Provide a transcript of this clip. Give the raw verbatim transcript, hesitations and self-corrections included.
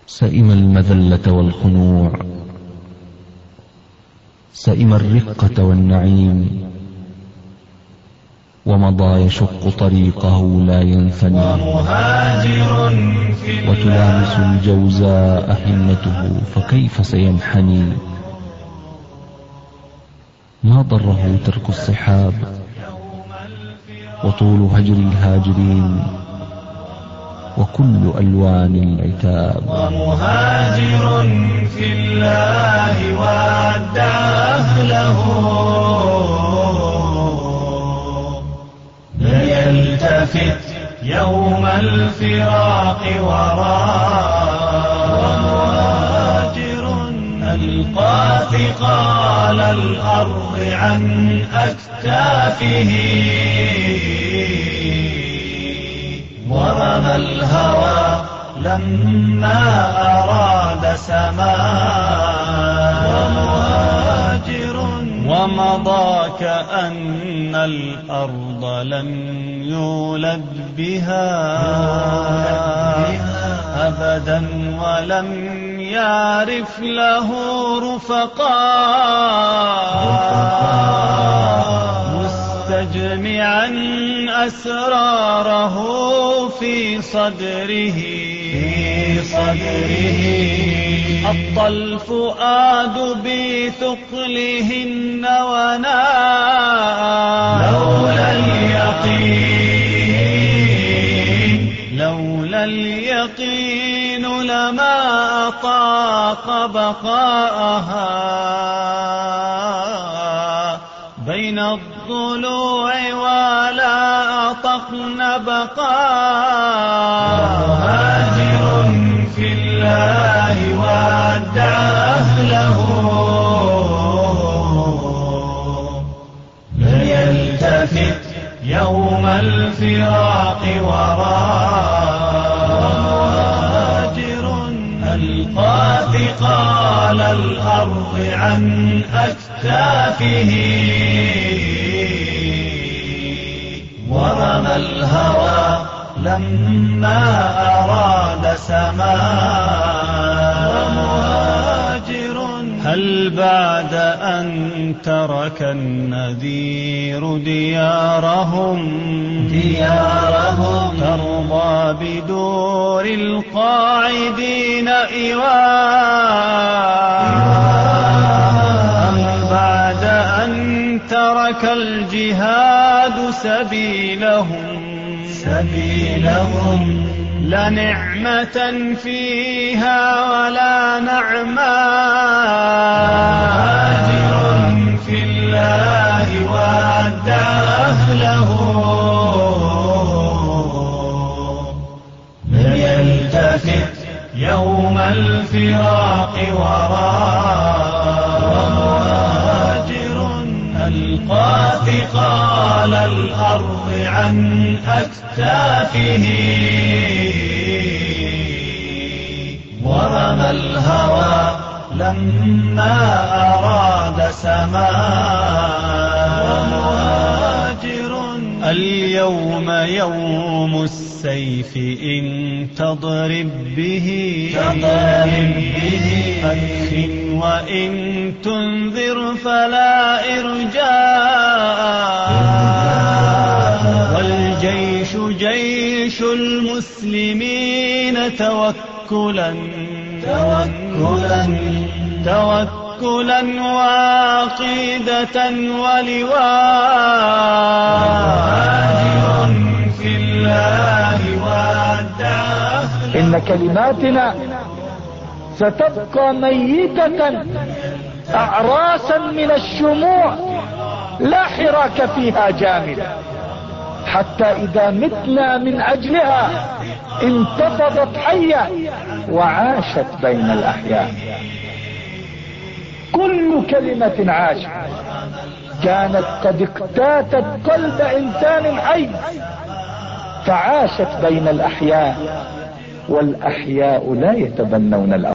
سئم المذلة والخنوع، سئم الرقة والنعيم، ومضى يشق طريقه لا ينثني، وتلامس الجوزاء همته فكيف سينحني. ما ضره ترك الصحاب وطول هجر الهاجرين وكل ألوان العتاب. ومهاجر في الله وادع أهله، ليلتفت يوم الفراق وراء. ومهاجر ألقى ثقال الأرض عن أكتافه، ورمى الهوى لما أراد سماء. ومهاجر ومضى كأن الأرض لم يولد بها أبدا، ولم يعرف له رفقاء، مستجمعا أسراره في صدره في صدره. أطى الفؤاد بثقلهن وناء، لولا اليقين لولا اليقين لما أطاق بقاءها بين الضلوع ولا أطقن بقاء. مهاجر في الله وادع أهله، ليلتفت يوم الفراق وراء. ومهاجر ألقى ثقال الأرض عن أكتافه، ورمى الهوى لما أراد سماء. ومهاجر هل بعد أن ترك النذير ديارهم ديارهم ترضى بدور القاعدين إيواء؟ أم بعد أن ترك الجهاد سبيلهم سبيلهم لا نعمة فيها ولا نعماء؟ مهاجر في الله وادع أهله، ليلتفت يوم الفراق وراء. ومهاجر ألقى ثقال الأرض عن أكتافه، ورمى الهوى لما أراد سماء. ومهاجر اليوم يوم السيف إن تضرب به تضرب به أخ، وإن تنذر فلا إرجاء. والجيش جيش المسلمين توكلا توكلا توكلا وعقيدة ولواء. مهاجر في الله وادع أهله، إن كلماتنا ستبقى ميتة أعراسا من الشموع لا حراك فيها جامد، حتى إذا متنا من أجلها انتفضت حية وعاشت بين الأحياء. كل كلمة عاشت كانت قد اقتاتت قلب إنسان حي، فعاشت بين الأحياء، والأحياء لا يتبنون الأرض.